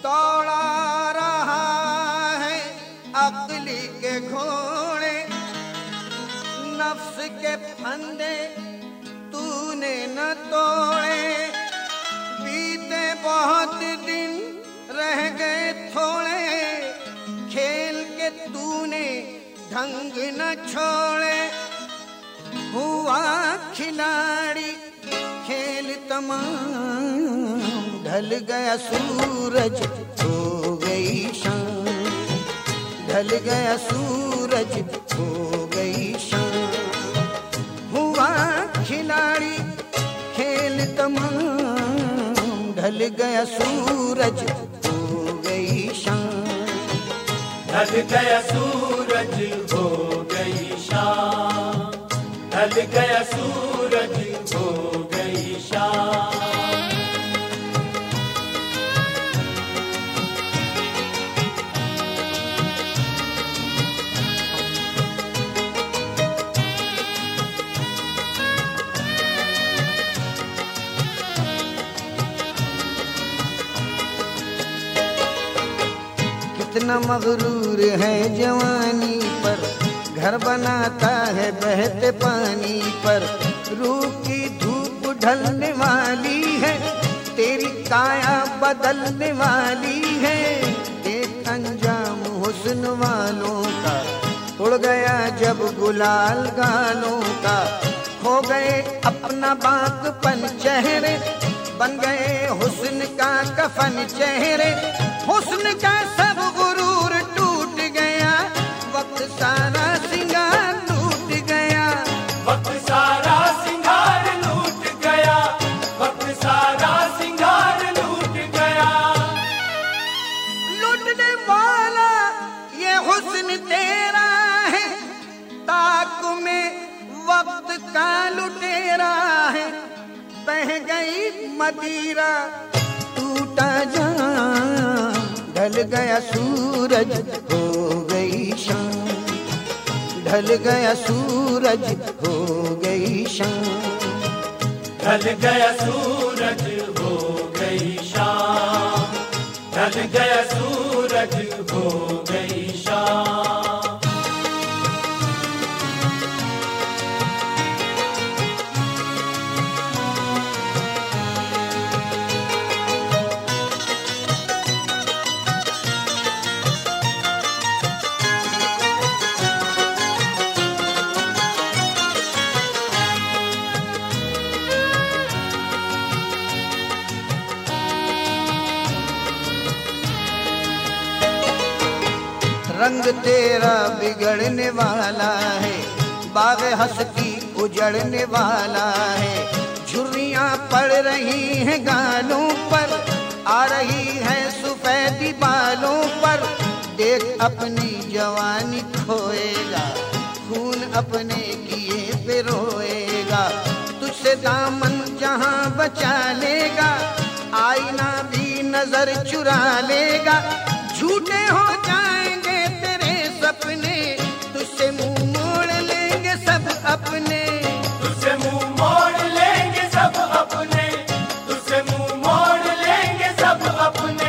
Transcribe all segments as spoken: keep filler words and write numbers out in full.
दौड़ा रहा है अक्ली के घोड़े, नफ्स के फंदे तूने न तोड़े। बीते बहुत दिन रह गए थोड़े, खेल के तूने ढंग न छोड़े। हुआ खिलाड़ी खेल तमाम, ढल गया सूरज हो गई शाम, ढल गया सूरज हो गई शाम। हुआ खिलाड़ी खेल तमाम, ढल गया सूरज हो गई शाम, ढल गया सूरज हो गई शाम, ढल गया सूरज हो गई शाम। कितना मगरूर है जवानी पर, घर बनाता है बहते पानी पर। रूह की धूप ढलने वाली है, तेरी काया बदलने वाली है। एक अंजाम हुस्न वालों का उड़ गया जब गुलाल गालों का। खो गए अपना बाकपन चेहरे, बन गए हुस्न का कफन चेहरे। हुस्न का सब गुरूर टूट गया, वक्त सारा सिंगार लूट गया, वक्त सारा सिंगार लूट गया, वक्त सारा सिंगार लूट गया। लूटने वाला ये हुस्न तेरा है, ताक में वक्त का लुटेरा है। बह गई मदिरा टूटा जाम, ढल गया सूरज हो गई शाम, ढल गया सूरज हो गई शाम, ढल गया सूरज हो गई शाम, ढल गया सूरज हो गई शाम। रंग तेरा बिगड़ने वाला है, बाग हंसती उजड़ने वाला है। झुर्रियां पड़ रही हैं गालों पर, आ रही है सफेदी बालों पर। देख अपनी जवानी खोएगा, खून अपने किए पे रोएगा। तुझसे दामन जहां बचा लेगा, आईना भी नजर चुरा लेगा। झूठे हो जाएंगे तेरे सपने, तुझसे मुंह मोड़ लेंगे सब अपने, तुझसे मुंह मोड़ लेंगे सब अपने, तुझसे मुंह मोड़ लेंगे सब अपने।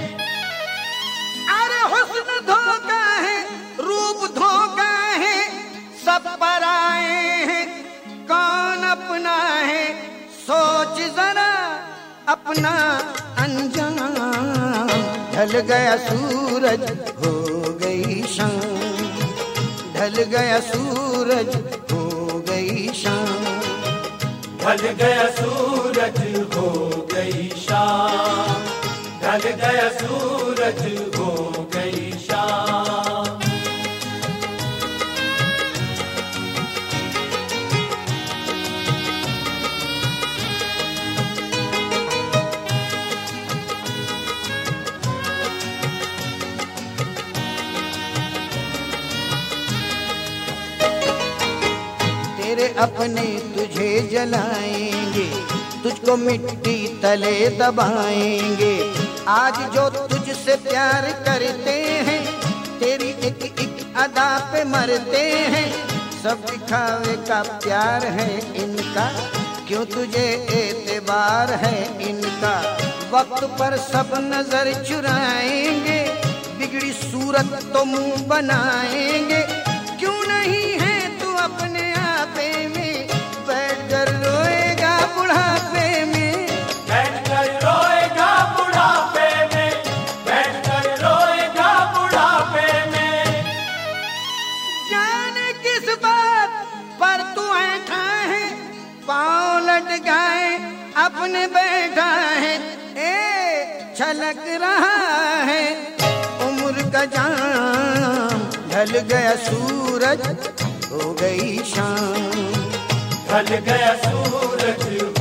अरे हुस्न धोखा है, रूप धोखा है, सब पराए हैं, कौन अपना है? सोच जरा अपना अंजाम। ढल गया सूरज हो गई शाम, ढल गया सूरज हो गई शाम, ढल गया सूरज हो गई शाम, ढल गया सूरज हो गई शाम। तेरे अपने तुझे जलाएंगे, तुझको मिट्टी तले दबाएंगे। आज जो तुझसे प्यार करते हैं, तेरी एक एक अदा पे मरते हैं। सब दिखावे का प्यार है इनका, क्यों तुझे एतबार है इनका। वक्त पर सब नजर चुराएंगे, बिगड़ी सूरत तो मुंह बनाएंगे। क्यों नहीं है तू अपने आपे में, बैठ कर रोएगा बुढ़ापे में। बैठ कर रोएगा बुढ़ापे में, बैठ कर रोएगा बुढ़ापे में। जाने किस बात पर तू ऐठा है, पाँव लटकाए अपने बैठा है। ए छलक रहा है उम्र का जाम, ढल गया सूरज हो गई शाम। ढल गया सूरज